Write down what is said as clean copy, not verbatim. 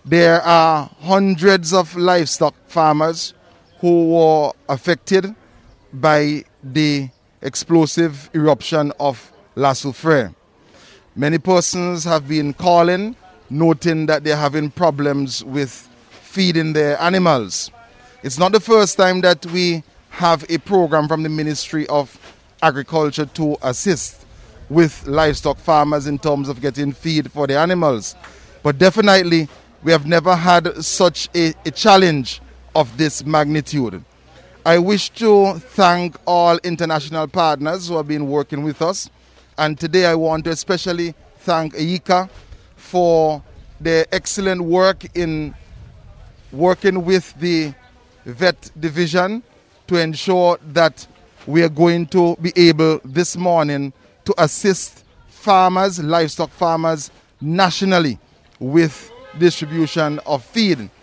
There are hundreds of livestock farmers who were affected by the explosive eruption of La Soufrière. Many persons have been calling, noting that they're having problems with feeding their animals. It's not the first time that we have a program from the Ministry of Agriculture to assist with livestock farmers in terms of getting feed for the animals. But definitely, we have never had such a challenge of this magnitude. I wish to thank all international partners who have been working with us. And today I want to especially thank ICA for their excellent work in working with the vet division to ensure that we are going to be able this morning to assist farmers, livestock farmers nationally with distribution of feed.